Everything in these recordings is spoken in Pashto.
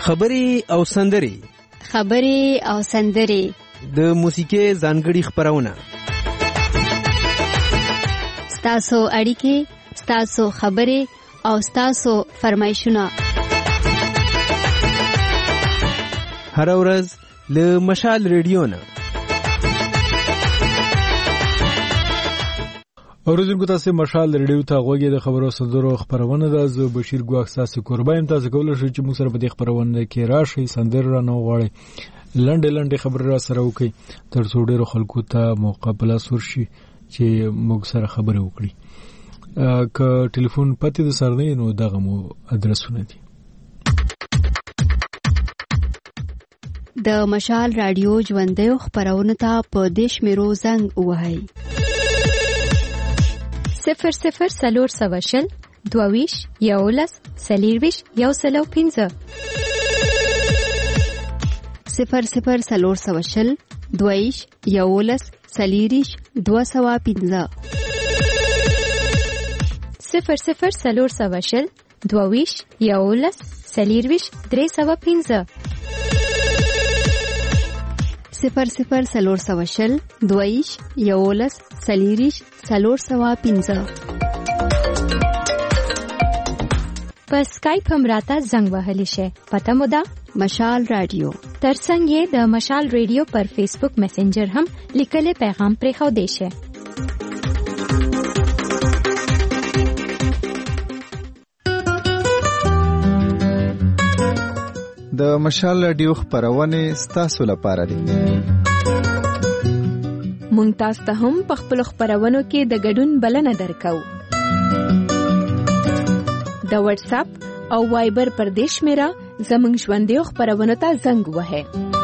خبرې او سندرې د موسیقي ځانګړي خبرونه، ستاسو اړیکې، ستاسو خبرې او ستاسو فرمایشونه هر ورځ له مشال ریډیو نه. اوریدونکو تاسو مشال ریډیو ته غوږی د خبرو سندرو خبرونه ده. زه بشیر ګواښ تاسو قربان تاسو کولای شئ چې موږ سره په دې خبرونه کې راشي، سندر را نه غواړي، لنډه خبره را سره وکړي تر څو ډیرو خلکو ته موقع پلاس ورشي چې موږ سره خبرې وکړي. که ټلیفون پته د سر نه نو دغه مو ادرسونه دي. د مشال رادیو ژوندۍ خبرونه ته په دیش میرو زنګ وهاي 00 سلور سواشل دوویش یولس سلیرویش یوسلو 15 00 سلور سواشل دوویش یولس سلیریش 215 00 سلور سواشل دوویش یولس سلیرویش 315 00 سلور سواشل دویش یولس سلیریش 315 په سکایپ هم راته زنګ وهلی شي. پته مو ده مشال رادیو. ترڅنګ یې د مشال رادیو پر فیسبوک میسنجر هم لیکلي پیغام پرېښو دی شي. د مشال رادیو خبرونه ستاسو لپاره دي. مونږ تاسو ته هم په خپل خبرونو کې د ګډون بلنه درکو. د واتس اپ او وایبر پر دیش میرا زمونږ ژوندۍ خبرونه ته زنګ وهه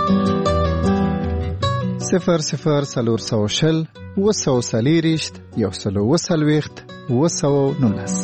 00 سلور سواشل وسو سلیریشت یوسلو وسلويخت وسو نونس.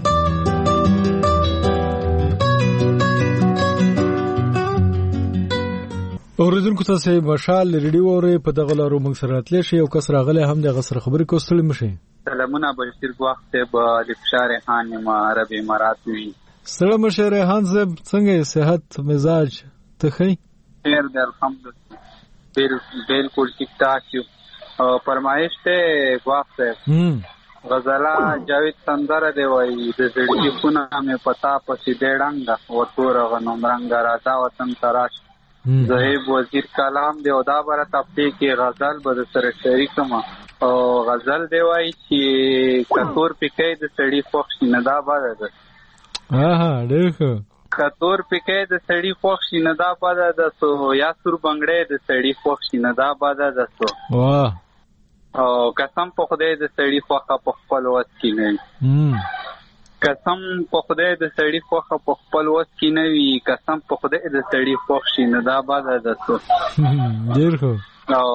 اوریدونکو تاسو مشال ریډیو اوري په دغه لارو موږ سره راتلی شي. یو کس راغلی هم دغه سره خبرې کوستل مشي. سلامونه بشیر ګواښ ته به لفشار خان ما عرب امارات وی. سلام بشیر خان صاحب، څنګه صحت مزاج ته خی؟ خیر دی الحمدلله، بالکل ٹھیک ٹھاک یو. فرمایش ته ګواښ ته غزلا جاوید سندره دی وای د زړګي خونه مې پتا پسې ډېړنګ او تور غنوم رنگ راځه وطن تراش زهیب وزیر کلام دی او دا بره تپتی کې غزل به سره شریکم او غزل دی وای چې کتور پکې د سړی خوښ نه دا باندې ده. ډېر ښه. کتور پکې د سړی خوښ نه دا باندې ده سو یا سور بنگړې د سړی خوښ نه دا باندې ده سو. واه. او قسم په خدای د سړی خوخه په خپل وس کې نه وي. قسم په خدای د سړی خوخه په خپل وس کې نه وي. قسم په خدای د سړی خوښ شي نه دا باندې ده سو. ډېر ښه. او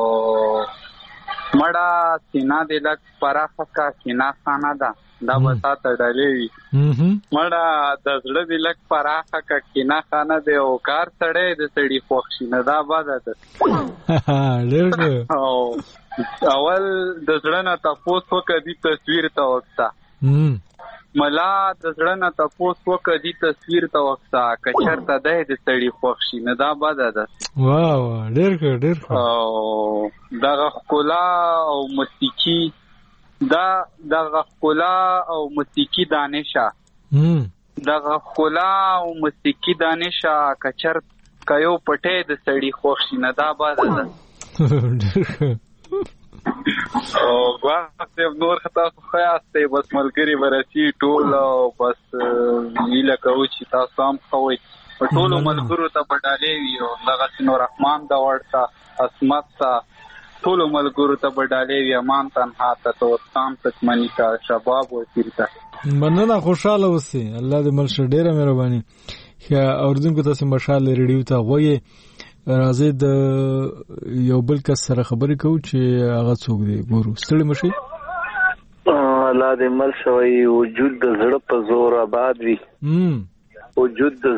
مړه سینا د لک پراخه کا سینا خانه ده دا وساته ډلې وي. مړه د زړه د لک پراخه کا سینا خانه ده او کار سړی د سړی خوښ شي نه دا باندې ده. ډېر ښه. او اول د زړه نه تاسو وکړي تصویر ته وخته ملا د زړه نه تاسو وکړي تصویر ته وخته کچرته ده د سړی خوښ شي نه دا باندې ده. واو ډېر ښه ډېر ښه. او دغه خلا او موسیقي دغه خلا او موسیقي دانشه دغه خلا او موسیقي دانشه کچر کيو پټه د سړی خوښ شي نه دا باندې ده. ډېر ښه. او غواړم نور خطا خو یاسته بس ملګری ورسی ټول او بس ویله کوي چې تاسو هم خوي ټول ملګرو ته پټالې وي او دغه نور رحمان دا ورته اسمت تا ټول ملګرو ته پټالې وي امان تنها ته تو تام تک منی کا شباب و تیرتا مننه خوشاله اوسئ. الله دې مل شه. ډیره مهرباني. اوردونکو تاسو مشال ریډیو ته غوي راځي د یو بل کس سره خبرې کوو چې هغه څوک دی. ګورو ستړي مشي. الله دې مل شوی وجود د زړه په زور آباد وي. وجود د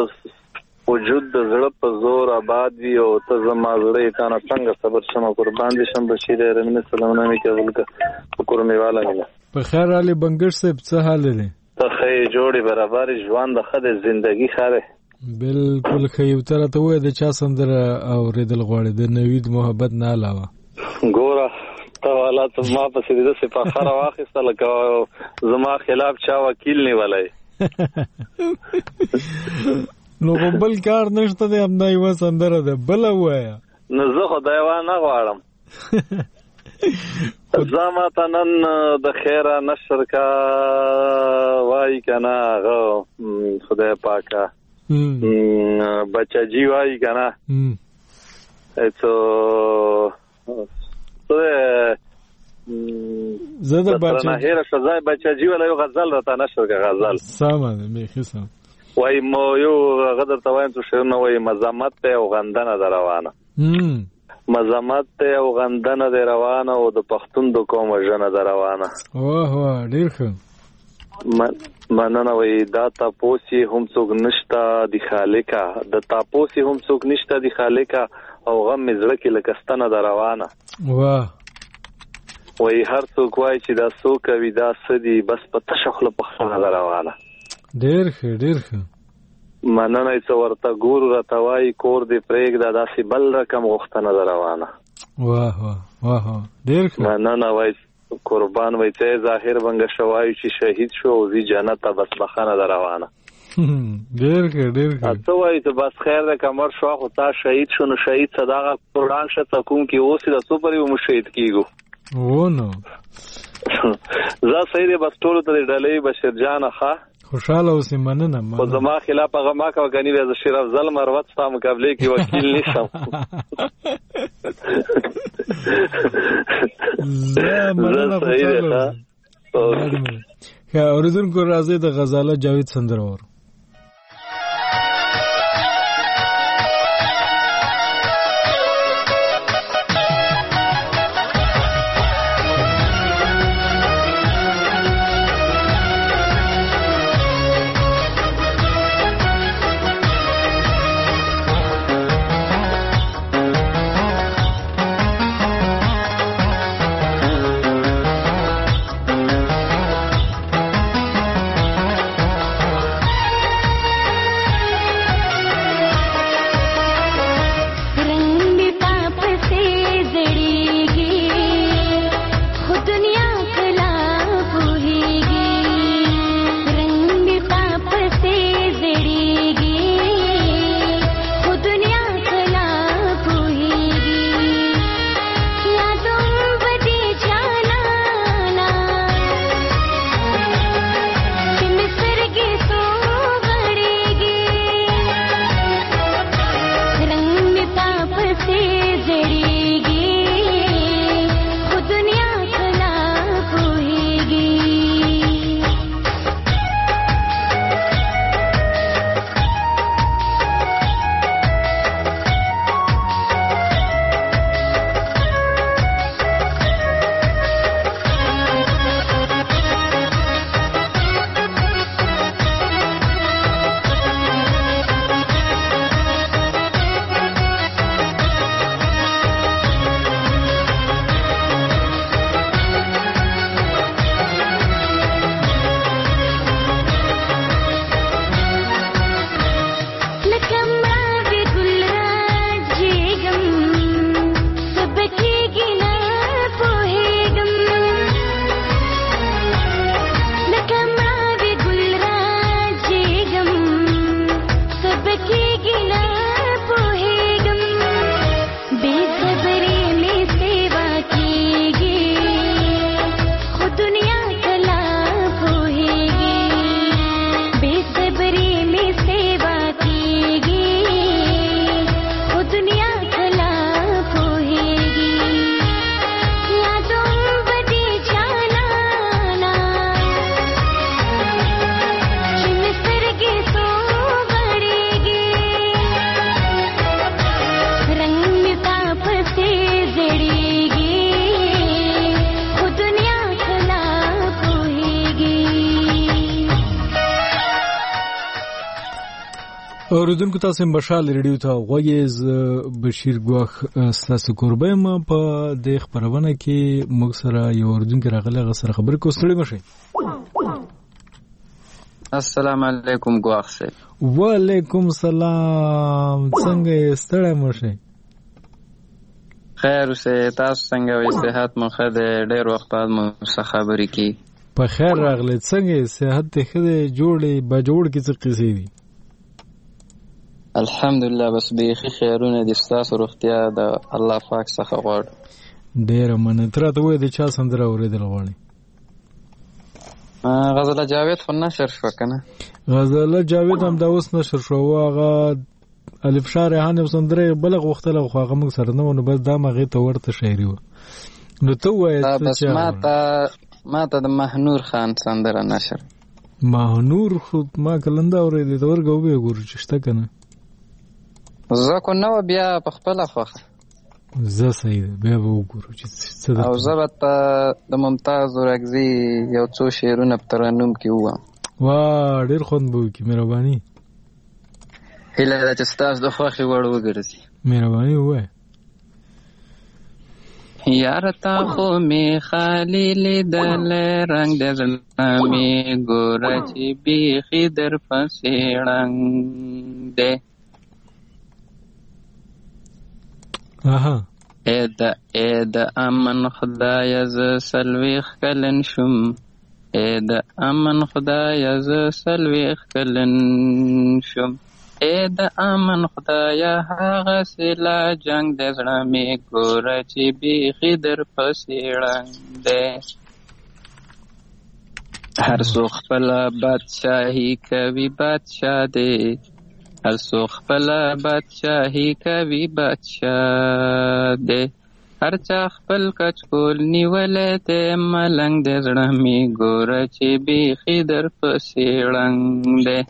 زړه په زور آباد وي او ته زما زړه تا نه څنګه صبر شمه قربان دي شم. بشیر رمنه سلامونه مې کول کا شکر مې والا نه په خیر علي بنګر صاحب څه حال دی؟ ته خې جوړي برابر ژوند د خدای ژوندۍ خاره بالکل خیو تر ته وای د چا سندره اوریدل غواړي د نوید محبت نه علاوه ګوره ته والا ته ما په سیده سي په خره واخیسته لکه زما خلاف چا وکیل نیولای نو بل کار نشته دی هم دا یو سندره ده بل وایا نو زه خدای وا نه غواړم زما ته نن د خیره نشر کا وای کنه غو خدای پاکه بچا جی وای کنه ایتو زده بچا نه هر څه بچا جی ولا یو غزل راته نشر کا غزل سامان می خسم وای مو یو غدر توایم تو شنو وای مزامت ته او غندنه دروانه مزامت ته او غندنه دروانه او د پښتون د قوم ژنه دروانه واه واه ډیر ښه مننه وای دا تاسو هم څوک نشتا د خالقا د تاسو هم څوک نشتا د خالقا او غم مزړه کې لکستنه دروانه واه وای هر څوک وای چې دا څوک وی دا سدي بس په تشخله په خپل دروانه ډیر ښه ډیر ښه مننه چې ورته ګور راتوای کور دې پرېګ دا داسې بل رقم غوښتنه دروانه واه واه واه ډیر ښه مننه وای قربان وای چې ظاهر بنګ شوای چې شهید شو او وی جنت بس بخانه دروانه ډیر ښه ډیر ښه اته وای ته بس خیر د کمر شو خو تا شهید شو نو شهید صداقه قرآن شته کوم کې اوسې د سپر یو مشهید کیګو و نو زه سید بس ټول ته ډلې بشیر جان ښه خوشاله اوسې مننه خو زما خلاف هغه ما کا غنی د شیر افضل مروت ستا مقابله کې وکیل نشم زه مننه خوشاله ښه اوریدونکو راځي د غزاله جاوید سندره ورو اوریدونکو تاسو مشال ریډیو ته غوږیز بشیر ګواخ تاسو قربایم په د خبرونه کې موږ سره یو اوریدونکو راغله غسر خبر کو ستړي مشه السلام علیکم ګواخ صاحب. وعلیکم سلام. څنګه ستړی مشه؟ خیر اوسه. تاسو څنګه وې؟ صحت مو ښه دی؟ ډېر وخت بعد مو څه خبرې کی. په خیر راغلی. څنګه صحت دې ښه دی؟ جوړې بجوړ کې څه قصې دي؟ الحمدلله بس بیخي خیرونه دي. ستاسو روغتیا د الله پاک څخه غواړو. ډېره مننه. ته راته ووایه د چا سندره اورېدل غواړې؟ غزله جاوید خو نشر شوه که نه؟ غزله جاوید هم دا اوس نشر شو. هغه الف شاه ریحان یو سندره بله غوښتله خو هغه موږ سره نه و، نو بس دا هغې ته ورته شاعري وه. نو ته ووایه بس ما ته د مهنور خان سندره نشر. مهنور خو ما کلنده اورېدې. ته ورګه وبې ګورو چې شته که نه؟ زه خو نه وه بیا په خپله خوښه. زه صحیح ده بیا به وګورو چې څه ده. او زه به ته د ممتاز اورکزي یو څو شعرونه په ترنم کې ووایم. وا ډېر خوند به وکړي. مهرباني هیله ده چې ستاسو د خوښې وړ وګرځي. مهرباني ووایه. یاره تا خو می خالی لیدلی رنګ د زړه مې ګوره چې بیخي در پسې ړنګ دی. ای د امن خدایه زه څلوېښت کلن شوم. ای د امن خدایه زه څلوېښت کلن شوم. ای د امن خدایه هغسې لا جنګ د زړه مې ګوره چې بیخي در پسې ړنګ دی. هر څوک خپله بادشاهي کوي بادشاه دی. هر څوک خپله بادشاهي کوي بادشاه دی. هر چا خپل کچکول نیولی دی ملنګ د زړه مې ګوره چې بیخي در پسې ړنګ دی.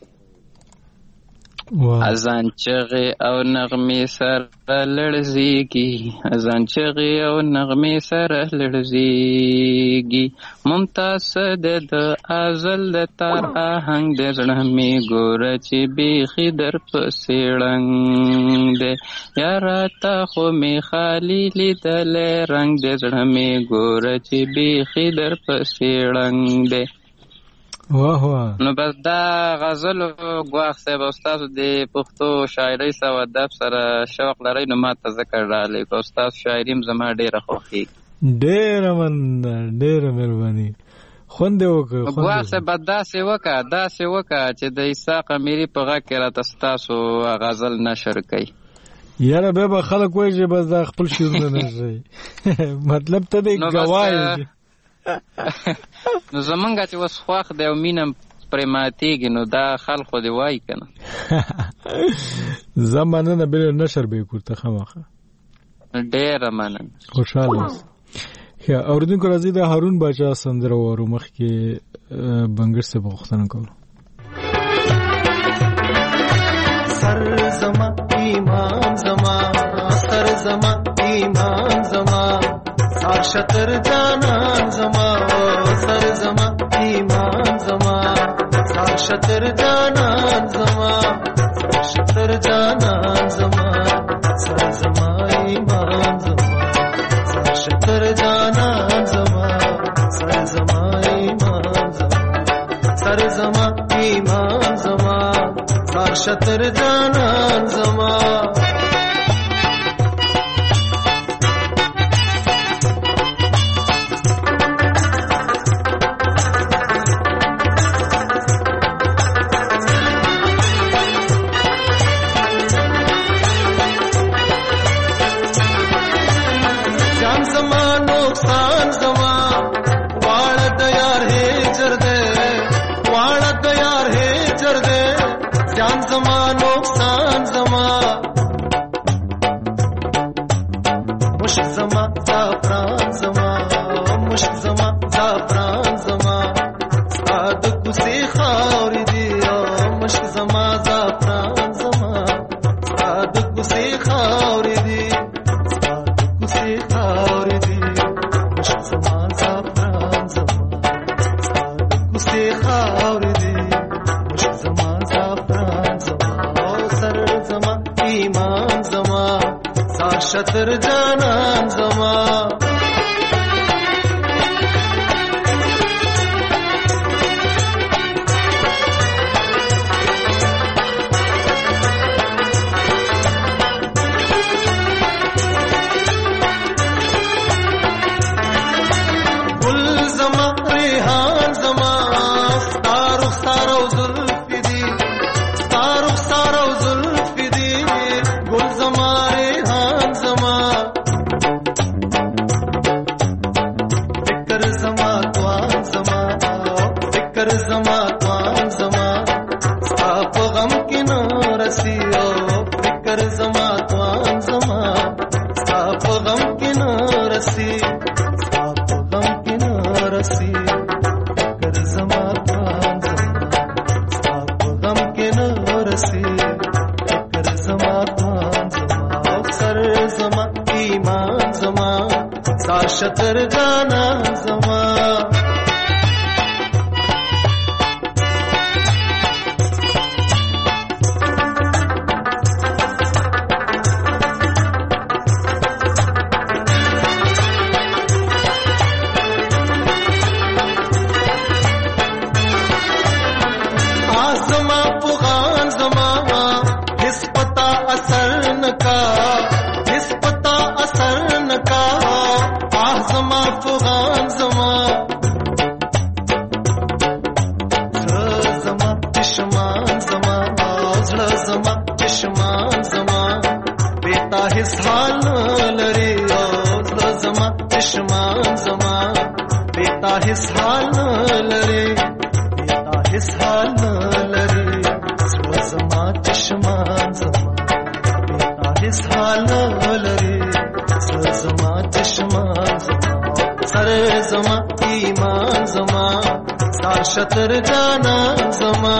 اذان چغې او نغمې سره لړزېږي. اذان چغې او نغمې سره لړزېږي. ممتاز دی د ازل د تار آهنګ د زړه مې ګوره چې بیخي در پسې ړنګ دی. یاره تا خو مې خالي لیدلی رنګ د زړه مې ګوره چې بیخي در پسې ړنګ دی. نو بس دا غزلو ګواښ صاحب استاسو د پښتو شاعرۍ سره ادب سره شوق لرئ نو ما ته ذکر راغلی. که استاسو شاعري هم زما ډېره خوښېږي. ډېره مننه. ډېره مهرباني. خوند یې وکړه. ګواښ صاحب داسې وکړه چې د اسحاق امیري په غږ کې راته ستاسو غزل نشر کوي. یاره بیا به خلک وایي چې بس دا خپل شعرونه نشري. مطلب ته دی ګواه. نو زمونږ چې اوس خوښ دی او مینه پرې ماتېږي نو دا خلکو دې وایي که نه. زه مننه. بل نشر به یې کور ته خامخا. ډېره مننه. خوشحاله اوسه. ښه اورېدونکو راځئ د هارون باچا سندره واورو. مخکې بنګر صاحب غوښتنه کوله. سر زما ایمان زما سر زما ایمان زما سار شتر جانان زما سر زما ایمان زما سار شتر جانان زما سار شتر جانان زما سر زما ایمان زما سار شتر جانان زما سر زما ایمان زما سر زما ایمان زما سار شتر جانان زما شتر جانان زما رسی فکر زما مان زما او سر زما ایمان زما سار شتر جانان زما शतर जाना जमा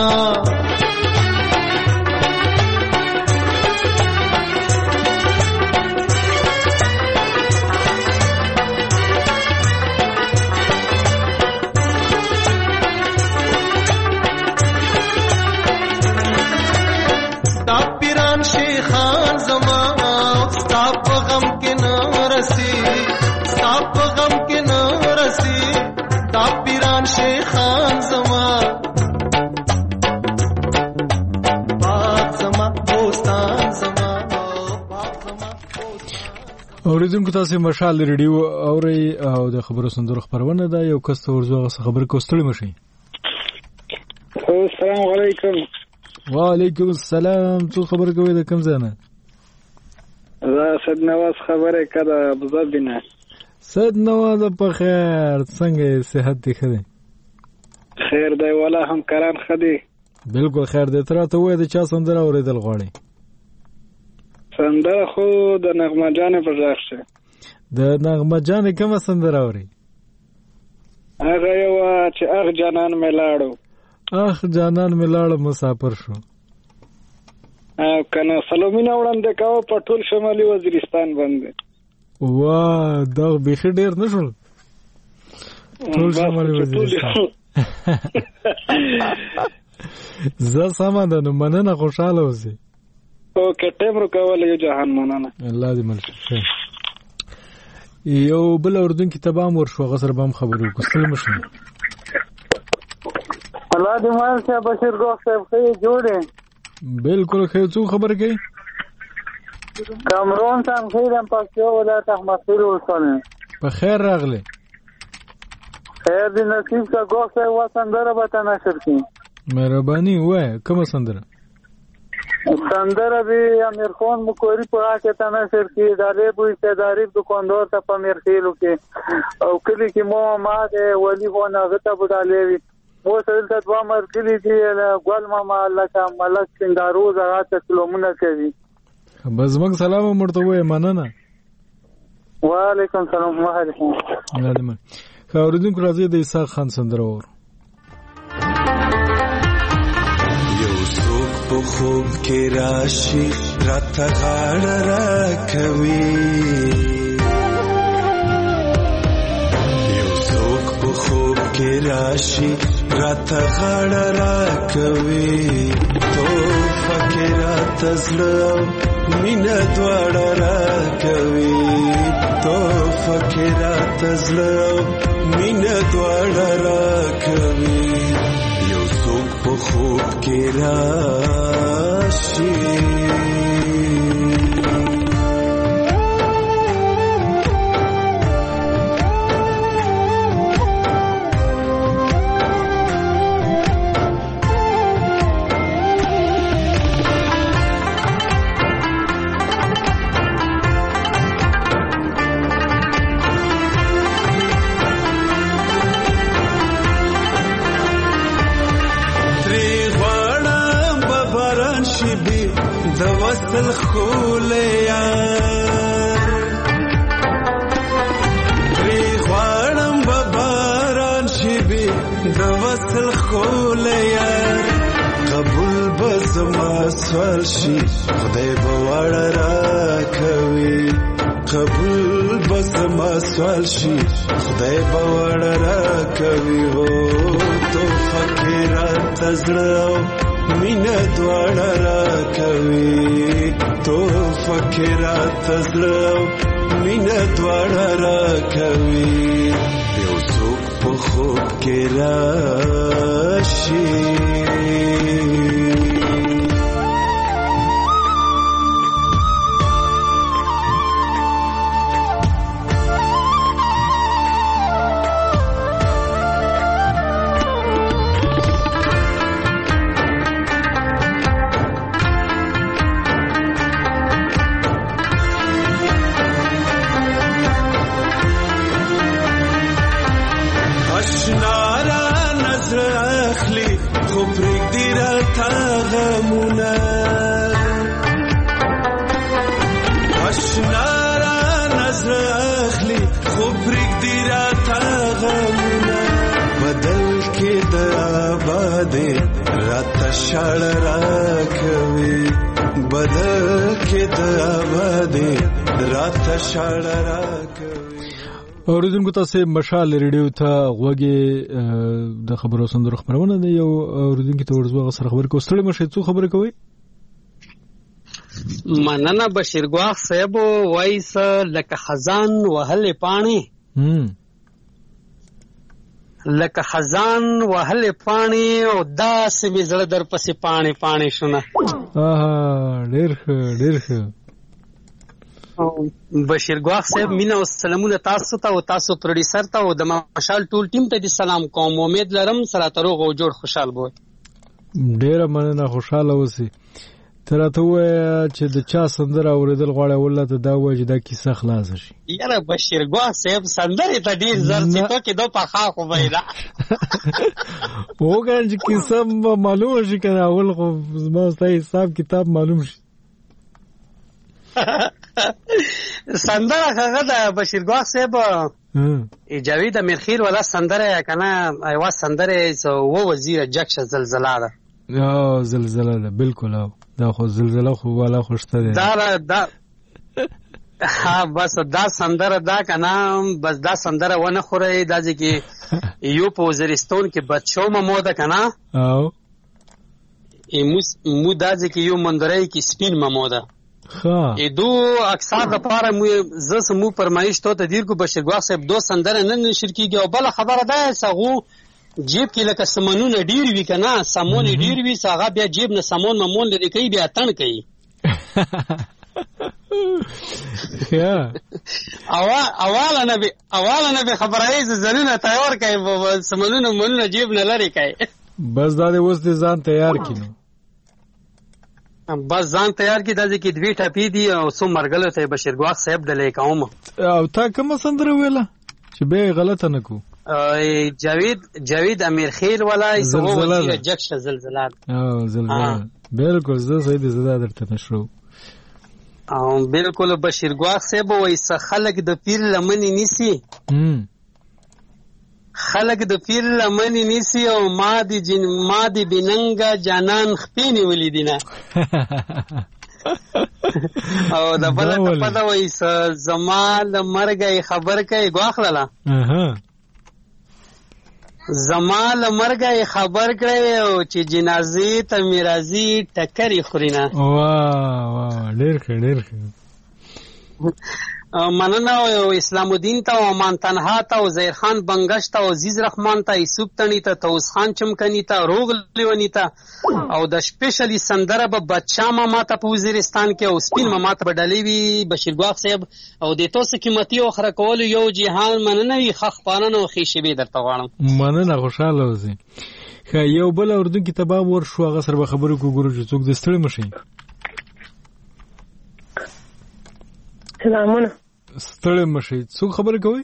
तापिरान शेखान जमा स्ताप गम के न रसी स्ताप गम के न रसी तापिरान शेखान اوریدونکو تاسو مشال ریډیو اوري او د خبرو سندرو خبرونه ده یو کس ورزوغه خبر کوستړی مشي. السلام علیکم. وعلیکم السلام. څه خبر کوي د کوم ځای نه؟ زه سید نواز خبره کړه ابوظبي نه. سید نواز په خیر څنګه صحت دی خدای؟ خیر دی ولا هم کران خدي. بالکل خیر دی. تر ته وای د چا سندره اوریدل غواړي؟ سندره خو د نغمه جان په ځای شه. د نغمه جان کومه سندره اوري؟ هغه یو چې اخ جانان ملاړو. اخ جانان ملاړو مسافر شو. او کنه سلامونه وړاندې کاوه په ټول شمالي وزیرستان باندې. وا دا به ډیر نشول. ټول شمالي وزیرستان. زه سامان نه مننه خوشاله اوسې. او کټم رو کول یو جهان مننه. الله دې مل شي. یو بل اردن کې تبام ورشو غسر بام خبرو کوستل مشه. الله دې مال شه بشیر ګوخ صاحب خې جوړه. بالکل خې څو خبر کوي؟ کامرون سم خیرم پښتو ولایت احمد خیل وسنه. په خیر راغله. خیر دې نصیب کا ګوخ صاحب وسندره به تا نشر کی. مهرباني وای کوم سندره؟ سندره به امیر خان مکوری په هغه ته نشر کی دالې بو استداري دکاندار ته په میر خېلو کې او کلی کې مو ما ده ولی خو نه غته بدالې وي مو سره ته دوا مر کلی دی ګل ماما الله کا ملک سندارو زراته سلامونه کوي. بس موږ سلام مرته وای مننه. وعلیکم سلام وعلیکم. لازم خاوردونکو راځي د اسحاق خان سندره ور. په خوب کې راشي راته غاړه راکوي یو څوک په خوب کې راشي راته غاړه راکوي توفه کې راته زړه مینه دواړه راکوي توفه کې راته زړه مینه دواړه راکوي په خوب کې راشي د وصل خولیار ری غواړم به باران شي بي د وصل خولیار قبول به زما سوال شي خدای به وړه راکوي قبول به زما سوال شي خدای به وړه راکوي هو تحفه کې راته زړه مینه دواړه راکوي تحفه کې راته زړه مینه دواړه راکوي یو څوک په خوب کې راشي شړ راکوي بدل کې د آبادې راته شړ راکوي. اوریدونکو تاسو مشال ریډیو ته غوږی د خبرو سندرو خبرونه دی یو اوریدونکو ته ورزوغه سره خبر کو ستړي مشه څو خبر کوي. مننه بشیر ګواخ صاحب وایس لکه خزان وهل پانی لکه خزان وهل پانی او داس می زړه در پسې پانی پانی شونه. ډېر ښه بشیر ګواخ صاحب مینا او سلامونه تاسو ته او تاسو پروډوسر ته او د مشال ټول ټیم ته د سلام کوم. امید لرم سره تروغ او جوړ خوشحال بو. ډېر مننه خوشاله اوسئ. تراته وای چې د چا سندره اوریدل غواړي ولله ته دا وای چې دا کیسه خلاص شي. یاره بشیر ګواخ صاحب سندره ته ډیر زر څه کې دو پخا خو وایلا وګورئ چې کیسه معلومه شي کنه اول خو زما ستاسو حساب کتاب معلوم شي. سندره هغه د بشیر ګواخ صاحب جاوید امیرخیل ولا سندره کنه ایوا سندره و وزیر جکش زلزلہ ده. زلزلہ ده بالکل. دا خو زلزلہ خو والا خوشته ده. دا بس دا سندره دا کنه بس دا سندره ونه خوره دا ځکه یو په وزیرستان کې بچو مموده کنه او مو دا ځکه یو مندرای کې سپین مموده دو اکثر د پاره زس مو پرمایش ته دیر کو بشیر ګواخ صاحب دو سندره نن نشر کیږي او بل خبره ده سغو جیب کې لکه سمنونه ډیر وی کنه سمون ډیر وی ساغه بیا جیب نه سمون ممون لري کوي بیا تن کوي. اواله نه خبره ای زنونه تیار کوي سمنونه مونږ جیب نه لري کوي. بس دا د اوس ځان تیار کینو بس ځان تیار کی دا ځکه دوی ټپی دي او سو مرګلو ته بشیر ګواخ صاحب د لیکوم. او تا کوم سندره ویله چې به غلطه نکو. جاوید امیرخیل ولا سو وزیر جکش زلزلہ. زلزلہ بالکل صحیح دي زړه درته نشو. بالکل بشیر ګواخ صاحب وایي خلک د پیر لمنې نیسی خلک د پیر لمنې نیسی او ما دی بننګا جانان خپینی ولیدینه او د بل په دا وایي زمال مرګي خبر کوي ګواخ لاله زمال مرګي خبر کړي او چې جنازې ته میراثي ټکرې خورینه. واه ډېر ښه مننه او اسلام الدین ته او امان تنها ته او زهیر خان بنگش ته او عزیز رحمان ته ایسوب تنی ته توس خان چمکنی ته روغ لیونی ته او د سپیشلی سندره به بچا ماما ته په وزیرستان کې او سپین ماما ته بدلی وی بشیر ګواخ صاحب او د توس قیمتي او خره کول یو جهان مننه وی خخ پاننه او خیشبه درته غواړم. مننه خوشاله اوسئ. یو بل اردن کې تباب ور شو هغه سره به خبرو کو ګورو چې څوک د ستړي مشي. سلامونه. ستړي مشي څوک خبرې کوي؟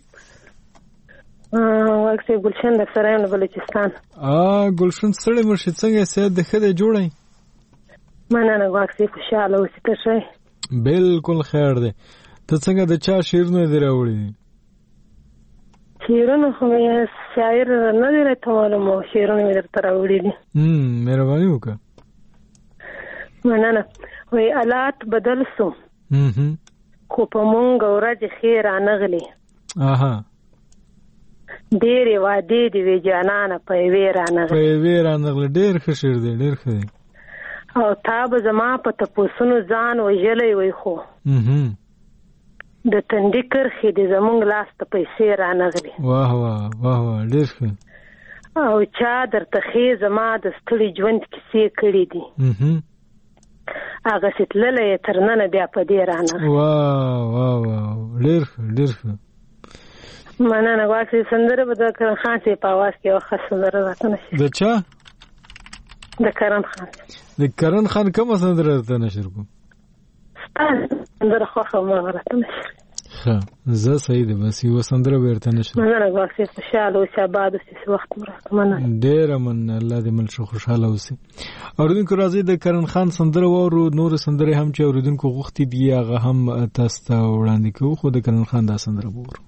واکسي ګلشن د سرایم بلوچستان. ګلشن ستړي مشي څنګه سید د خدای جوړای؟ مننه واکسي خوشاله اوسې ته شي. بالکل خیر دی. ته څنګه د چا شعرونه دی راوړي؟ شعرونه خو شاعر نه دی ته معلومه شعرونه مې درته راوړي دي. مهرباني وکړه. مننه. وای حالات بدل سو خو په مونږ ورځ خیر رانغلی. ډېرې وعدې دې وې جانانه په یوې رانغلی. ډېر ښه شعر دی، ډېر ښه دی. او تا به زما په تپوسونو ځان وژلی وی خو د تندي کرښې دې زمونږ لاس ته پیسې رانغلي. واه واه واه واه ډېر ښه. او چا درته ښې زما د ستړي ژوند کیسې کړي دي هغسې تللی یې تر ننه بیا په دې رانغلي. واه واه واه ډېر ښه ډېر ښه. مننه. واکسې سندره به د کرن خان صاحب په اواز کې یوه ښه سندره راته نشي. د چا؟ د کرن خان. د کرن خان کومه سندره راته نشر کوم؟ ستا سندره خوښه مغه راته نشر. ښه زه صحیح دی، بس یوه سندره به ورته نشر. مننه واکسې خوشحاله اوسې، آباد اوسې، وخت مو راته مننه. ډېره مننه، الله دې مل شه خوشحاله اوسې. اورېدونکو راځئ د کرن خان سندره واورو. نورې سندرې هم چې اورېدونکو غوښتي دي هغه هم تاسو ته وړاندې کوو، خو د کرن خان دا سندره به وورو.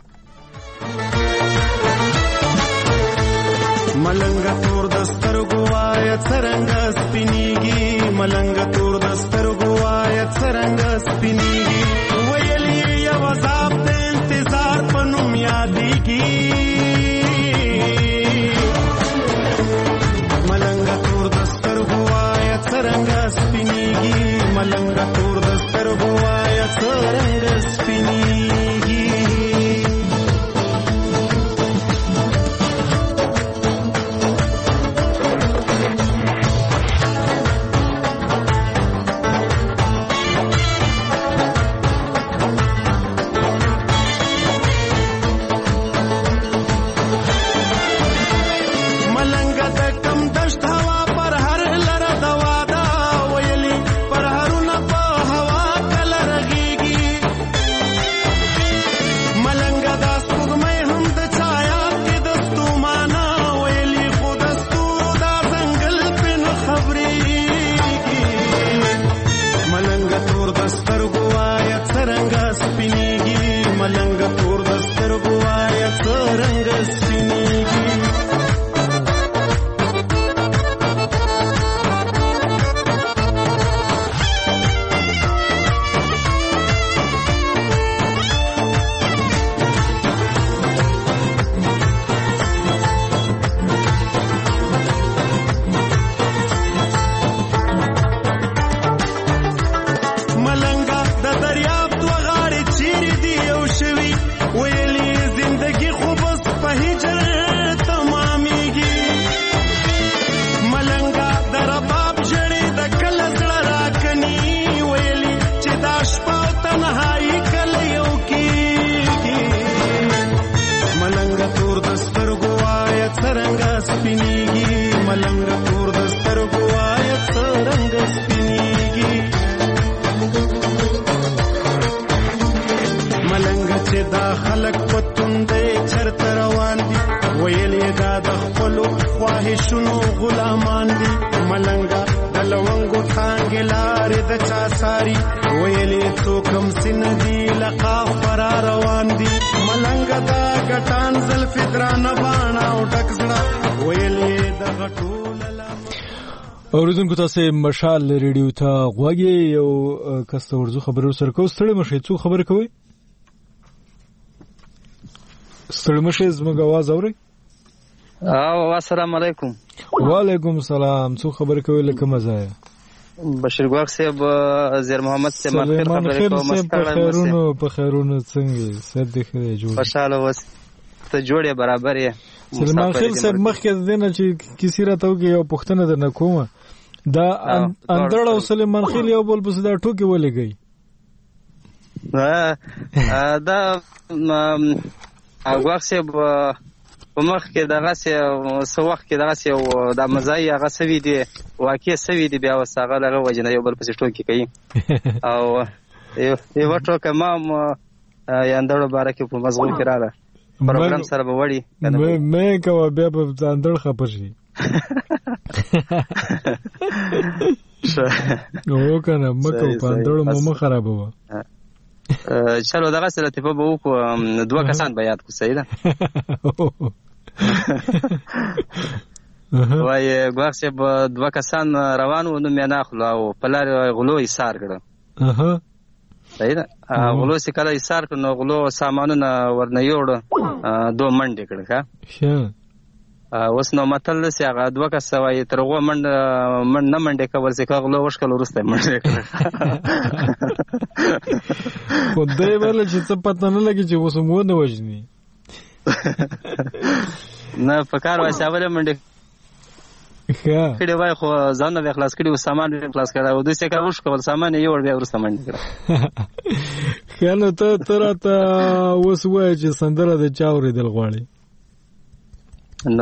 ملنګ تور دستر گوایا څرنګ سپینیږي، ملنګ تور دستر گوایا څرنګ سپینیږي، ویلې یو عذاب د انتظار په نوم یادېږي. ملنګ تور دستر گوایا څرنګ سپینیږي، ملنګ تور دستر گوایا څرنګ سپینیږي. اوریدونکو تاسو مشال ریډیو ته غوږی یو کس ته ورزو خبرو سره کو. ستړي مشه څو خبرې کوي؟ ستړي مشه زموږ आवाज اوري؟ او السلام علیکم. وعلیکم السلام. څو خبرې کوي لکه مزه؟ بشیر ګواخ صاحب، زیر محمد صاحب مخیر خبرې کوم. مستقبل په خیرونو څنګه سد دې جوړ خوشاله وس ته جوړه برابر یې. سلمان خیل صاحب مخکې دنه چې کیسې راته وګي یو پښتنه درنه کومه دا اندړ او سلمان خیل یو بل بس دا ټوکی ولګي دا واخ صاحب په مخ کې دغه څه وخت کې دغه څه د مزای هغه سوي دي واقع سوي دي بیا وساغه لغه وجنه یو بل پسې ټوکی کوي او یو ټوکه ما اندړ بارکه په مزغول کې راغله پروګرام سره به وړي مې کوه بیا په اندړ خبر شي نو کنه مکه په اندړ مو خرابوه. چلو دغه سره ته په وکړو دوه کسان به یاد کو. صحیح ده. وای ګواښ صاحب 2 کسان روان وو نو مې نه اخلو او په لارې غلو ایثار کړه. صحیح ده. غلو چې کله ایثار کړ نو غلو سامانونه ورنه یوړه 2 منډې کړه. اوس نو متل چې هغه 2 کس وای تر هغه نه منډې کول چې غلو وشکل وروسته منډې کړه. خو دې ول چې څه پته نه لګي چې اوس مو نه وژني نه په کار وای ساوله منډې کړي وای خو ځان نه خلاص کړي او سامان یې خلاص کړه او دوی څه کار وشکول سامان یې ور بیا ورسته منډې کړه. خیال ته تراته اوس وای چې سندره د چا اورېدل غواړي نو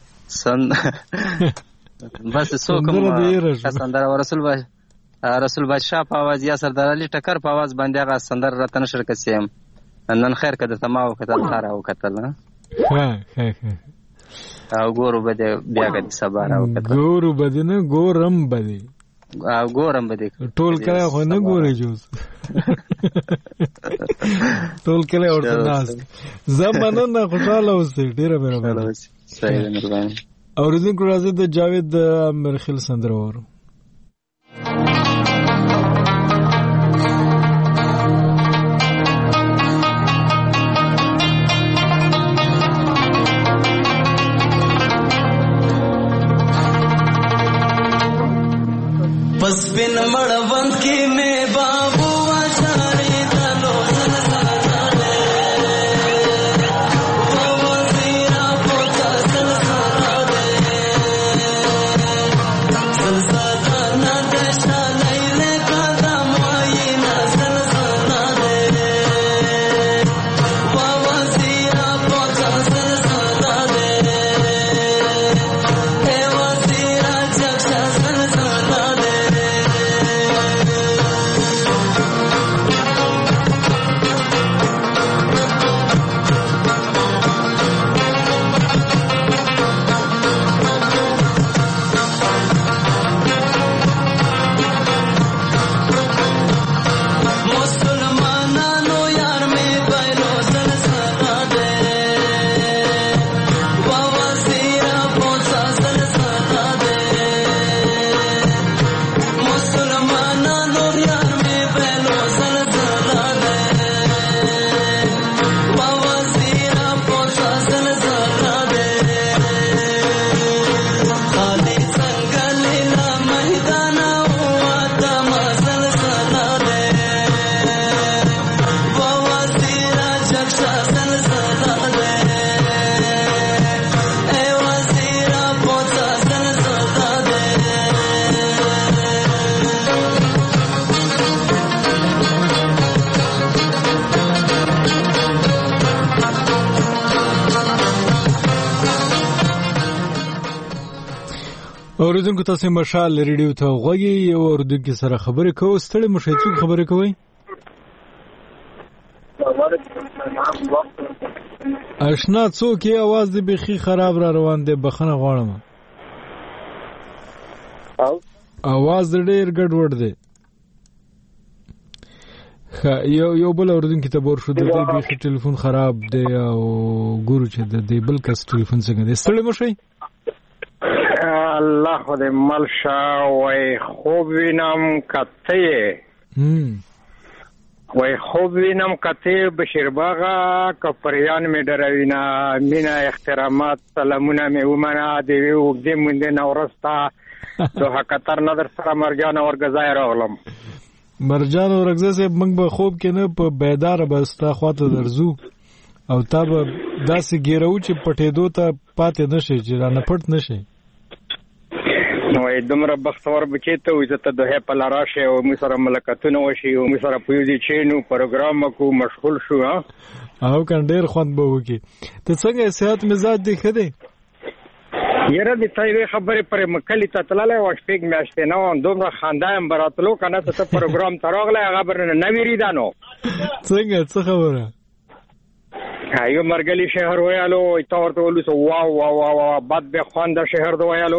بس څوک سندره رسول بادشاہ په आवाज یا سردار علي ټکر په आवाज باندې هغه سندره راته نشر کسیم نن خیر کده تمام وکړه خار او کتل او ګورو بده بیا کده سبا راو کتل ګورو بده نه ګورم بده او ګورم بده ټول کله خو نه ګورې جوز ټول کله ورته ناز زمانه نه خوشاله اوسې ډیره مهربانه صحیح مهرباني. اوریدونکو راځي د جاوید مرخیل سندره وورو. پس بن مړوند کې مې بابو واشاري دلو اوریدونکو تاسو مشال ریډیو ته غوږی یو اوریدونکو سره خبرې کوو. ستړي مشه څوک خبرې کوي؟ آشنا څوک یې आवाज دې بخي خراب را روان دی بخنه غواړم. आवाज ډېر ګډوډ دی. یو بل اوریدونکو ته ور شو د دې بخي ټلیفون خراب دی او ګورو چې د دې بل کس ټلیفون څنګه دی. ستړي مشه الله خدای ملشا وای خوب وینم کته وای خوب وینم کته بشیر باغا کپریان می دروینا مینا احترامات سلامونه می ومنه دی وګدې مونږ نه ورستا دوه قطر نظر سره مرجان اور غزای راغلم. مرجان اور غزای موږ به خوب کې نه په بیدار بستا خواته درځو او تاب داسې ګیرو چې پټېدو ته پاتې نشي چې را نه پټ نشي. نو دومره بختور بچی ته وي ته دوه په لاراشه او موږ سره ملکتونه وشي او موږ سره پوزي چینو پروګرام کو مشغول شو او کنډیر خوند به وکي. ته څنګه صحت مزاج دی خدي؟ یره دې تایې خبرې پر مکلی ته تلاله او شپږ میاشتې نو دومره خاندایم براتلو کنه ته پروګرام تراغله هغه برنه نوی ریدانو څنګه څه خبره؟ یو مرګلی شهر ویالو ایته ورته ولو سو واو واو واو بد به خوانده شهر دی ویالو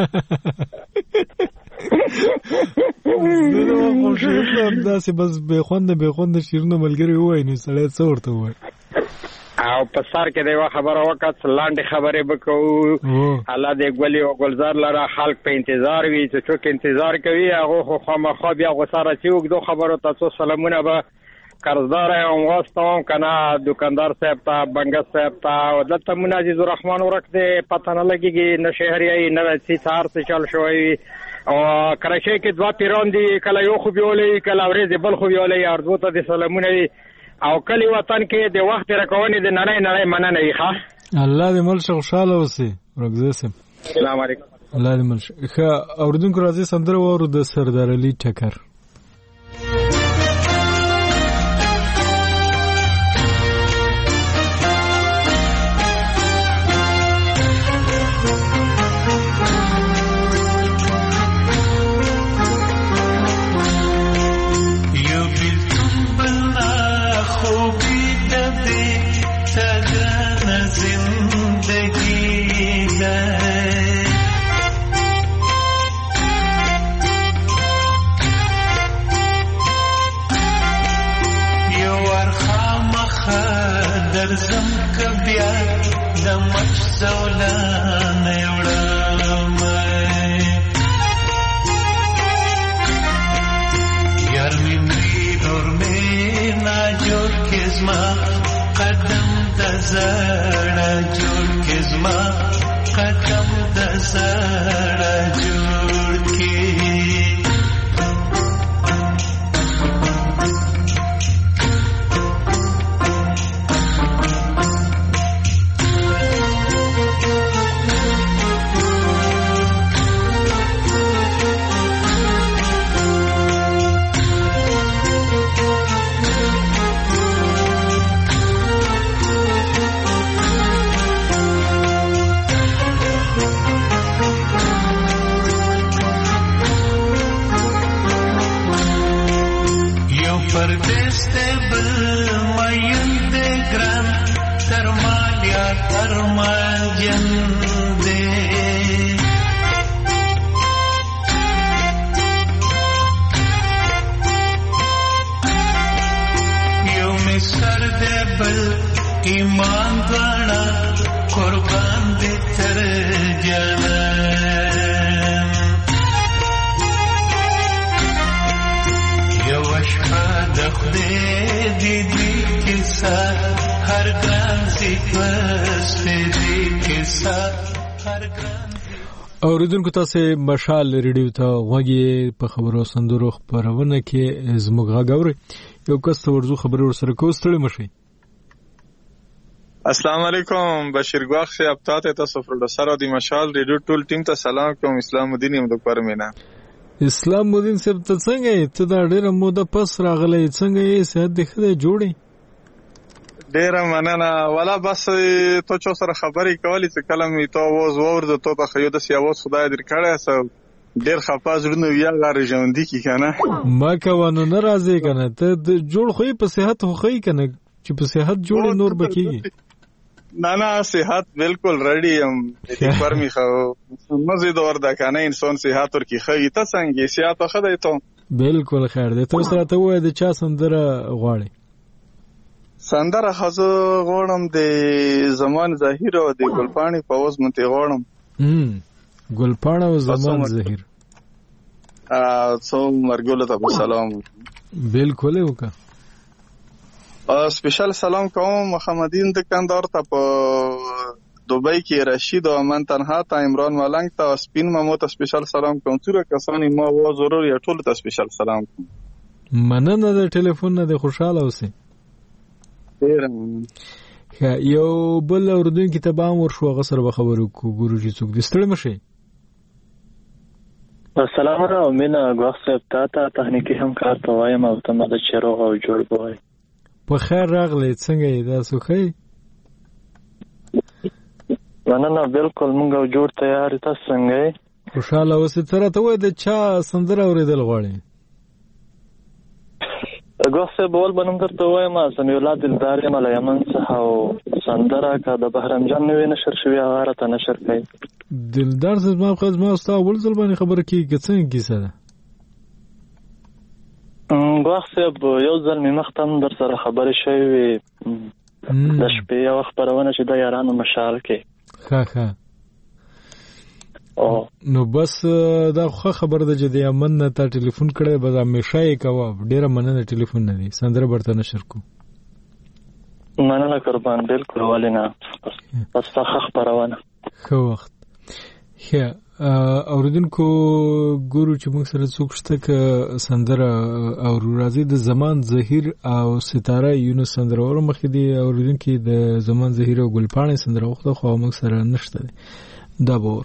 زه نو خوشاله داسې بس به خوانده شیرونه ملګری وای نو سړی څه ورته وای او په سر کې د یو خبره وکړه لاندې خبرې وکړو الله دې ګولي او ګلزار لره خلک په انتظار وي چې څوک انتظار کوي هغه خو خامخا بیا غوساره چې وګدو خبرو تاسو سلامونه به قرضدار یم واستوم کنه دکاندار صاحب ته بنګس صاحب ته او دلته مون عزیز الرحمن ورک دې پته نه لګيږي نه شهري نه چې څار څه چل شوی او کراچۍ کې دوا پیران دي کله یو خو بیولې کله ورځ بل خو بیولې ارزو ته دې سلامونه او کلی وطن کې د وخت راکونې د نړۍ مننه وي ښه الله دې مل خوشاله اوسې ورګزه سم السلام علیکم الله دې مل ښه اوردونکو راځي سندره وورو د سردار علي ټکر اوریدونکو تاسو مشال ریډیو ته غوږی په خبرو سندرو خبرونه کې زموږ غاوري یو کس ورزو خبر ورسره کوستړی مشي السلام علیکم بشیر ګواخ شه ابطاته تاسو پروډوسر او د مشال ریډیو ټول ټیم ته سلام کوم اسلام الدین یم د پرمینا اسلام الدین صاحب ته څنګه ته دا ډیره موده پس راغلی څنګه یې صحت دې خدای جوړي ډیره مننه ولا بس تو چا سره خبرې کولې چې کلم ته आवाज ورده ته په خیو د سیاوت خدای دې کړه سو ډیر خپازړنو یا غار ژوندۍ کی کنه ما کوانو ناراضي کنه ته جوړ خو په صحت خو خی کنه چې په صحت جوړ نور بکیږي نه صحت بالکل ریډي ام دې پر می خو مزید ورده کنه انسان صحت ور کی خی ته څنګه صحت خدای ته بالکل خیر دې ته سره ته وای د چا سندره غواړي سندره خزو غوړم د زمان ظاهر او د ګلپانی په اوس منته غوړم ګلپانی او زمان ظاهر څو مرګول ته سلام بالکل وکا سپیشل سلام کوم محمدین دکاندار ته په دوبۍ کې رشید او من تنها ته عمران ملنګ ته سپین مامو ته سپیشل سلام کوم څوره کسانی ما و ضرور یا ټول ته سپیشل سلام کوم مننه د ټلیفون نه خوشاله اوسئ یو بل اردوین کې تبام ورشو غسر به خبرو کو ګورو چې څوک دستړ مشي السلام علیکم مینا غوښ صاحب تا تخنیکی همکار ته وایم او ته مده چیرغه او جوړ بوای په خیر راغلی څنګه یې دا سوخی نه بالکل مونږ جوړ تیار تاسو څنګه خوشاله اوسئ تر ته وای د چا سندره اوریدل غواړي غوښ صاحب ول بنم درته وایم سمي اولاد دلدار یم له یمن څخه او سندره کا د بهرام جان نوې نشر شوی هغه ته نشر کړي دلدار زما خو زما استاد ول ځل باندې خبر کیږي څنګه کیسه ده غوښ صاحب یو ځل می مختم در سره خبرې شوی د شپې یو خبرونه چې د یارانو مشال کې ښه نو بس دا خو خبر ده چې د یمن نه تا ټلیفون کړی به همیشه یې کوه ډیره مننه ټلیفون نه دی سندره برته نشر کو مننه قربان بالکل ولې نه بس تا خبرونه ښه وخت ښه اوریدونکو ګورو چې موږ سره څوک شته که سندره او راځي د زمان زهیر او ستاره یونس سندره ور مخې دي اوریدونکو د زمان زهیر او ګلپاڼه سندره وخته خو موږ سره نشته دا بور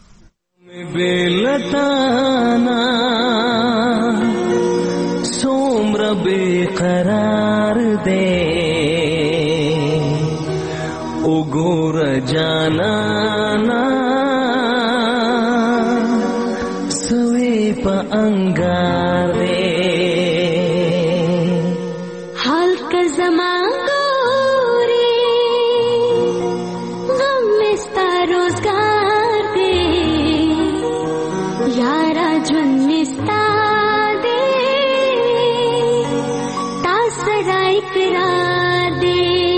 بلتانا سومر بقرار دے اگور جانانا سوے پا انگار دے حال کا زمان گوری غم مستا روزگار دے یارا جون مستا دے تا سرا اقرار دے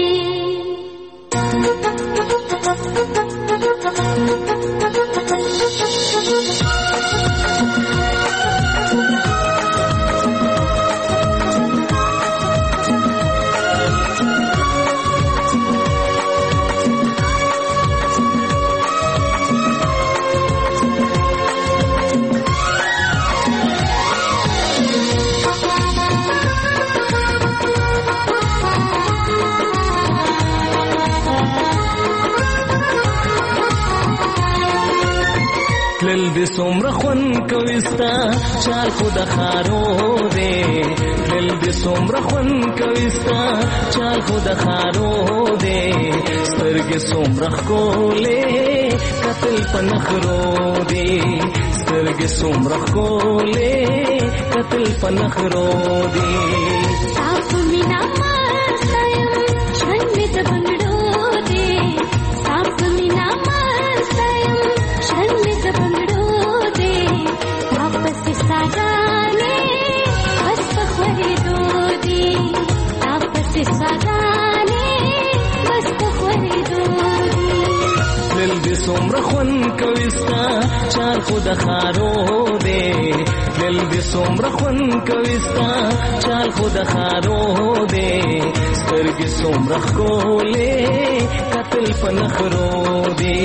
تلل دې څومره خوند کويستا چال خود خارو دې تلل دې څومره خوند کويستا چال خود خارو دې سترګې څومره کولې قتل پنخرو دې سترګې څومره کولې قتل پنخرو دې صاف مینا ماستایم ژوند می ته بنګړو دې صاف مینا ماستایم ژوند می ته بنګړو دې واپس ساګانې بس پخورې دو دې واپس ساګانې بس پخورې دو دې دل دې څومره خوند کويستا چار خود خارو دې دل دې څومره خوند کويستا چال خود خارو دې سترګې څومره کولې قتل پنخرو دې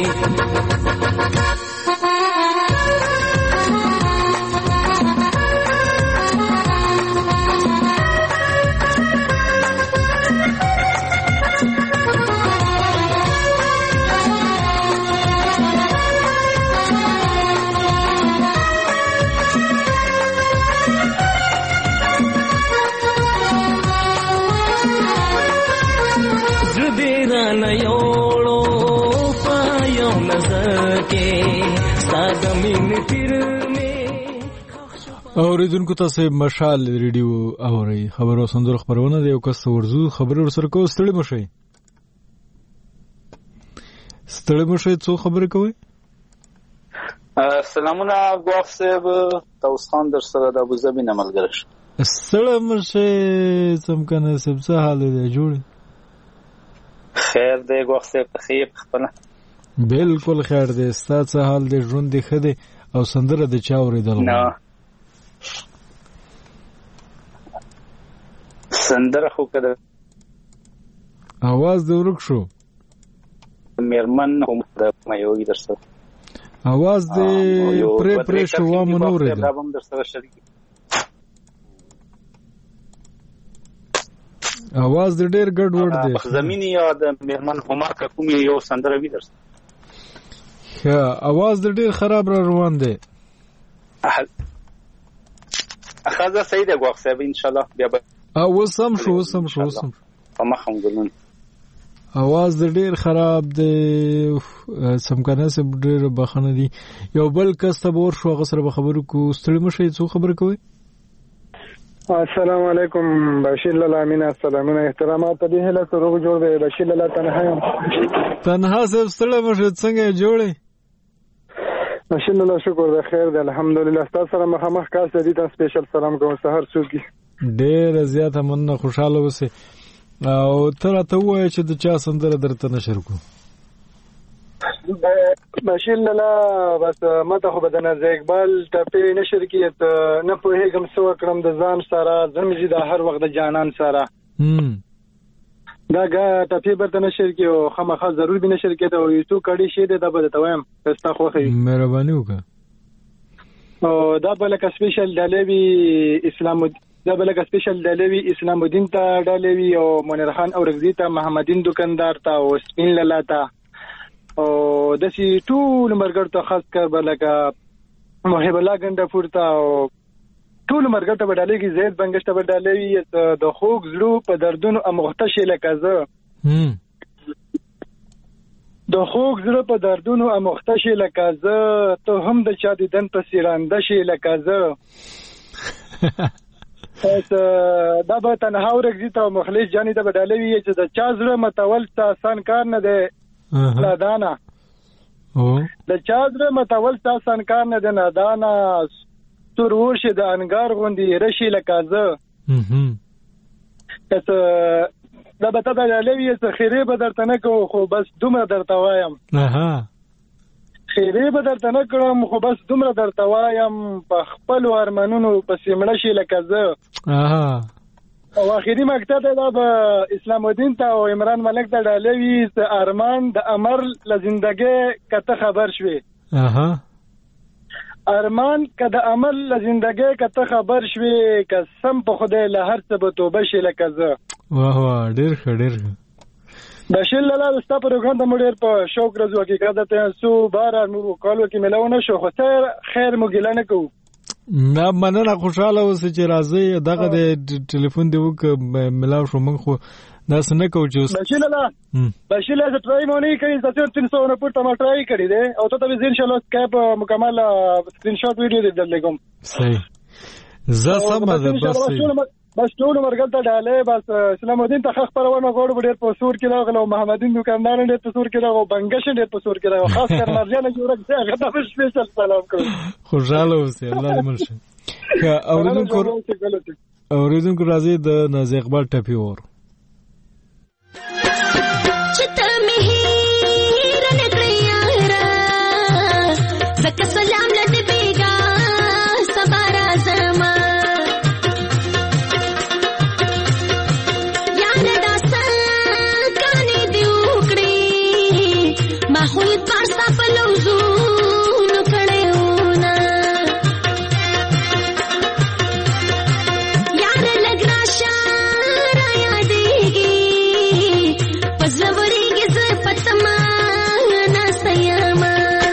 اوریدونکو تاسو مشال ریډیو اوري خبرو سندرو خبرونه دی او کس ورزو خبرو سره کو ستړي مشي څو خبرې کوي سلامونه ګوف صاحب توس خان در سره د ابوظبي نه ملګری شو سلام مشه سم کنه سب څه حال دی جوړ خیر دی ګوف صاحب خیر خپل بالکل خیر دی ستاسو حال دی ژوند دی خده او سندره د چا اوریدل نه سندره خو کده आवाज د ورک شو میرمن هم د مایوي درسره आवाज د پرې شو و مونږ دا هم درسره شریک आवाज د ډېر ګډ وډ دی زميني یا د میرمن هما کوم یو سندره وی درسره ښه आवाज د ډېر خراب را روان دی اخذ سید غوښ صاحب ان شاء الله بیا وسم شو فمخم ګلون आवाज د ډېر خراب دی سم کنه سب ډېر بخنه دی یو بل کس ته ور شو غسر به خبرو کو ستړي مشه څو خبر کوي السلام علیکم بشیر لاله امین السلامونه احترامات په دې هله سره جوړ دی بشیر لاله تنها سب ستړي مشه څنګه جوړي بشیر لاله شکر ده خیر ده الحمدلله تاسو سره مخامخ کار دي ته سپیشل سلام کوم سحر سوګي ډېر زیاته مننه خوشاله اوسه او ته راته ووایه چې د چا سندره درته نشر کړو. بشیر لالا بس ماته خو به د نازي اقبال ټپې نشر کړي نه پوهېږم څه وکړم د ځان سره زمزي د هر وخت د جانان سره دا ټپې به ته نشر کړي او خامخا ضرور به نشر کړي او یو څو کړي شي دا به درته وایم ستا خوښوي مهرباني وکړه. او دا به لکه سپیشل ډالې اسلام دا به لکه سپیشل ډالې وي اسلام الدین ته ډالې وي او منیر خان اورګزي ته محمدین دکاندار ته او سپین لالا ته او دسی ټول مرګر ته خاص کر به لکه محب الله ګندپور ته او ټول مرګر ته ډالې کې زید بنگشت به ډالې وي د خوګ زړه په دردونو امغته شي لکه زه د خوګ زړه په دردونو امغته شي لکه زه ته هم د چا دیدن په سیرانده شي لکه زه دا به تنها ورګزي ته مخلص جاني ته بدلې وي چې د چا زړه متول ته آسان کار نه دی نادانا د چا زړه متول ته آسان کار نه دی نادانا تور ورشه د انګار غوندي رشي لکه زه دا به ته بدلې وي چې خیره به درته نه کوم خو بس دومره درته وایم خیره به درته نه کړم خو بس دومره درته وایم په خپل ارمانونو په سیمړه شي لکه زه او اخیری مقطع دا به اسلام الدین ته او عمران ملک ته ډالې وي چې ارمان د امر له زندګۍ کته خبر شوي ارمان که د عمل له زندګۍ کته خبر شوي قسم په خدای له هر څه به توبه شي لکه زه واه واه ډېر ښه ډېر ښه بشیر لالا ستا پروګرام ته مو ډېر په شوق راځو حقیقت ته څو بار مو کالو کې ملاو نه شو خو خیر مو ګیله نه کوو نه مننه خوشاله اوسه چې راځي دغه د ټلیفون دی وک ملاو شو موږ خو داس نه کوو چې بشیر لالا ټرای مو نه کوي تاسو 300 نه پورته ما ټرای کړی دی او ته به ان شاء الله سکایپ مکمل سکرین شاٹ ویډیو دې درلګم صحیح زه سم ده بس ټول مرګل ته ډالې بس اسلام الدین ته خخ پرونه غوړ ډېر په سور کې راغلو محمدین دکاندار ډېر په سور کې راغو بنگش ډېر په سور کې راغو خاص کر مرجان جوړک څه هغه ته سپیشل سلام کوم خوشاله اوسه الله دې مرشه اوریدونکو راځي د نازي اقبال ټپي اور چته مهیر نه کړیارا زکه سلام لټ بیگا سبارا زما خوی پارستا پلوزونو کڑیونا یار لگنا شارا یادیگی پزلوریگی زپتما ناسیاما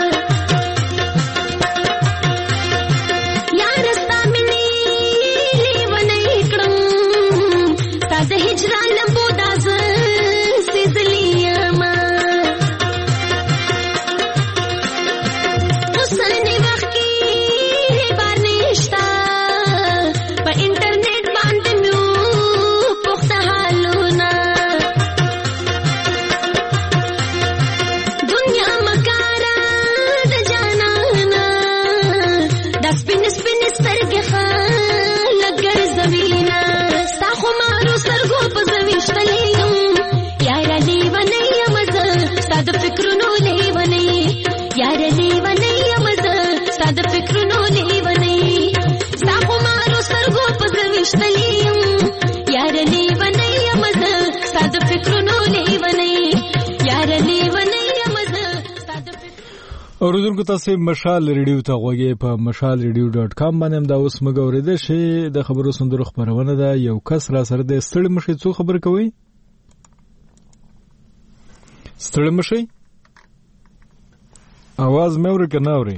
یار استا منی لیونی کڑم تا ده هجران لمبو داز سیزلیاما اوریدونکو تاسو مشال ریډیو ته غوږی په mashalradio.com باندې دا اوس موږ اوریدل شي د خبرو سندرو خبرونه ده یو کس را سره د ستړي مشي څو خبر کوي ستړي مشي आवाज مې ورکه نه اوري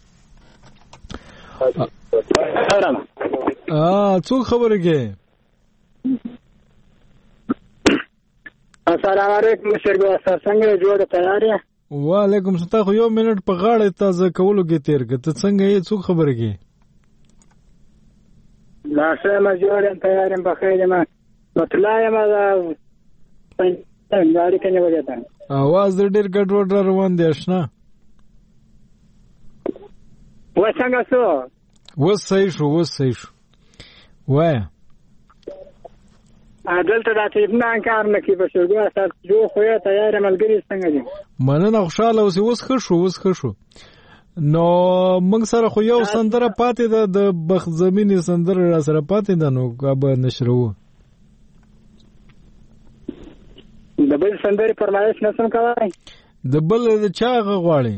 څو خبره کې السلام علیکم شرګو څنګه جوړ تیار یې وعلیکم السلام خو یو منټ په غاړه تازه کولو کې تیر کړ ته څنګه یې څو خبره کې لا سم جوړ تیار یم په خیر ما مطلع یم دا څنګه کې نه وځه आवाज ډېر ګډوډ روان دی آشنا و څنګه سو و صحیح شو وای دلته د طبنا کار نه کوي بشرګو اصل جو خو یا تیار ملګری څنګه دي مننه خوشاله اوس ښه شو نو موږ سره خو یو سندره پاتې ده د بخت زمینی سندره را سره پاتې ده نو کابه نشرو د بل سندره فرمایش نسم کوي د بل د چا غواړي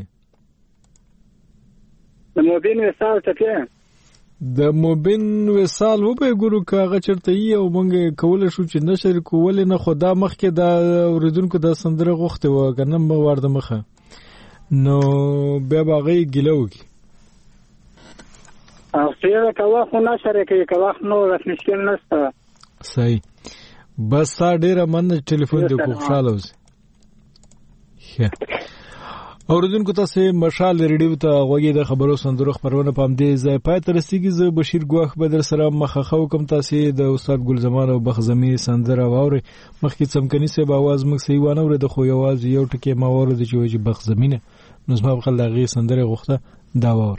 د موبین وصال ته د موبین وصال و به ګورو کاغه چرته یو مونږ کول شو چې نشر کول نه خدا مخکې د اوریدونکو د سندره غوښته و کنه مو ورده مخه نو بیا باغی ګلو کی او څنګه کوا خو نشر کوي کوا نو مشکل نشته صحیح بس تا ډیره من ټلیفون دی خوشاله اوسه اوریدونکو تاسو مشال ریډیو ته غوږی د خبرو سندرو خبرونه پام دی زای پای تر سیګي ز بشیر ګواخ بدر سره مخخو کوم تاسو د استاد ګل زمان او بخزمی سندره واوري مخکې څمکني سه باواز مخ سی وانه ور د خو یواز یو ټکی ما ور د چې بخزمینه نو زما خلغي سندره غوخته دا واور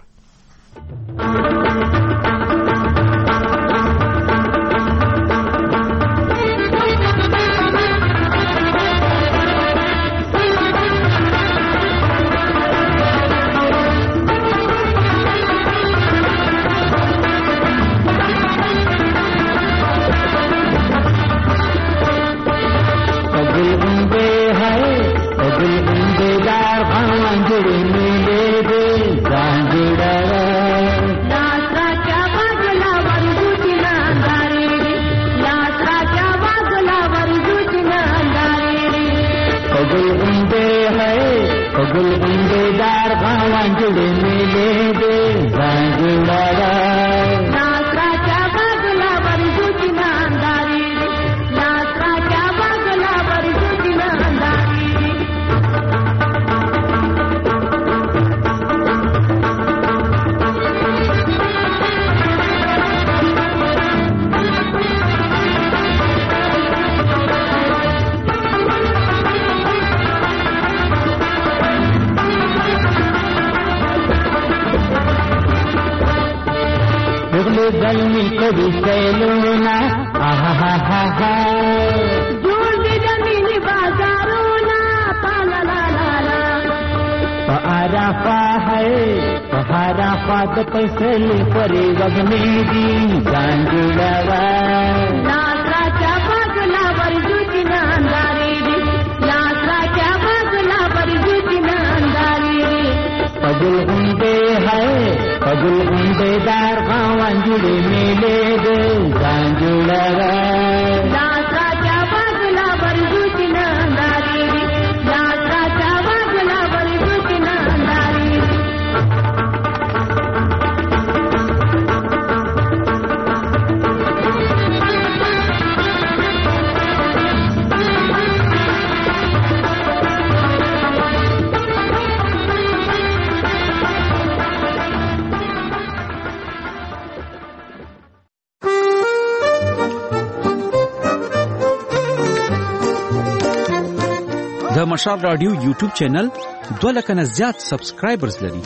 د مشال رادیو یوټیوب چینل 2 لک نه زیات سبسکرایبرز لري.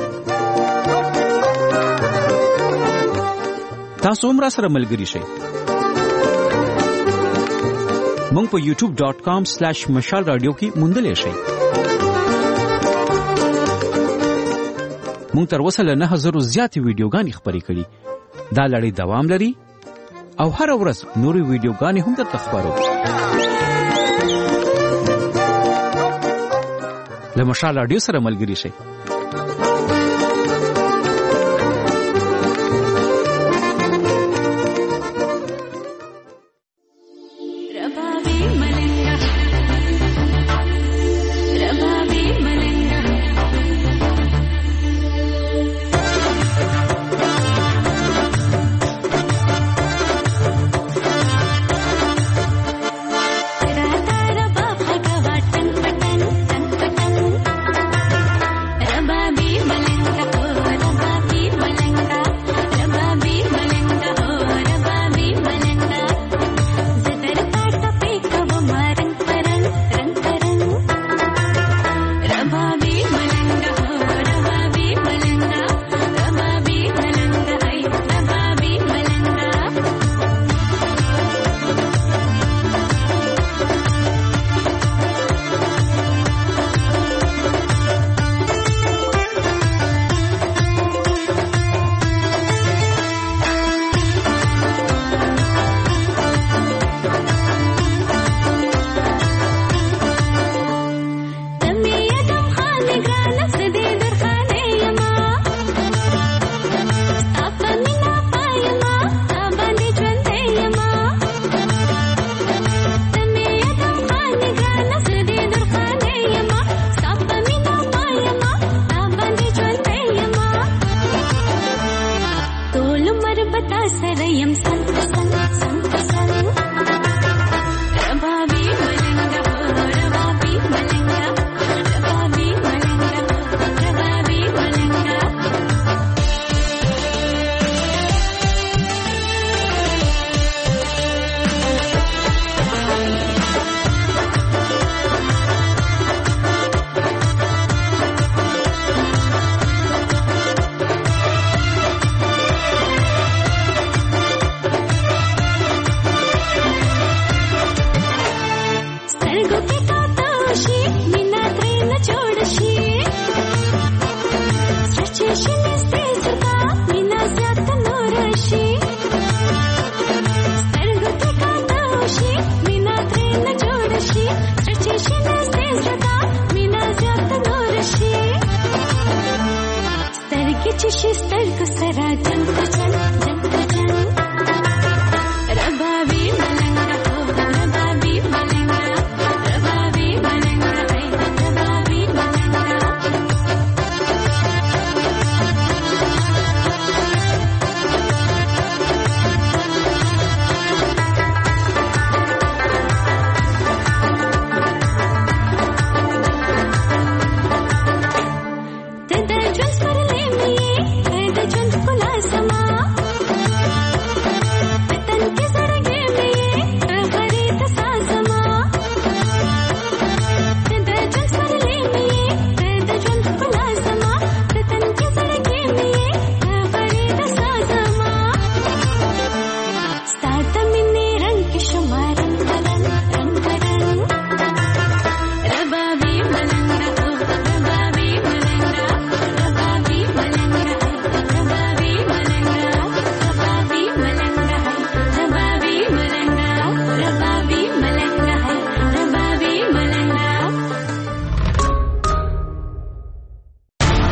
تاسو هم را سره ملګری شئ. مونږ په youtube.com/مشال رادیو کې موندلې شئ. مونږ تر اوسه له 9000 زیاتې ویډیوګانې خپرې کړې. دا لړۍ دوام لري او هر ورځ نورې ویډیوګانې هم درته خپرو. له مشال رادیو سره ملګری شئ. पर्वता सरयम संत संत संत संत रबाबी मलंग हो रबाबी मलंग रबाबी मलंग रबाबी मलंग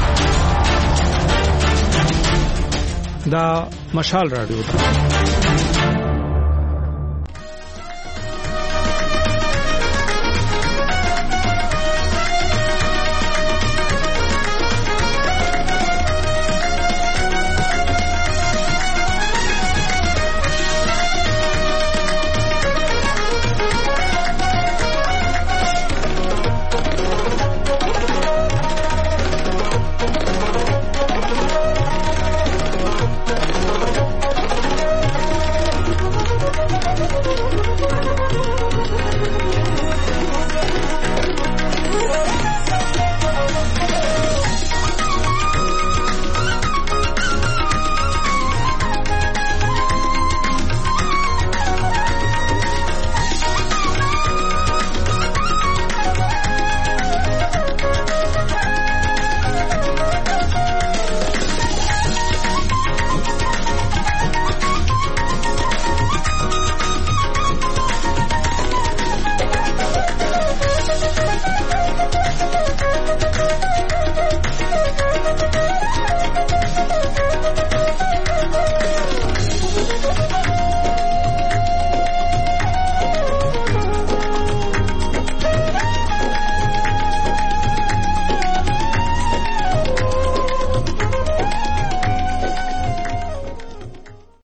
دا مشال رادیو ده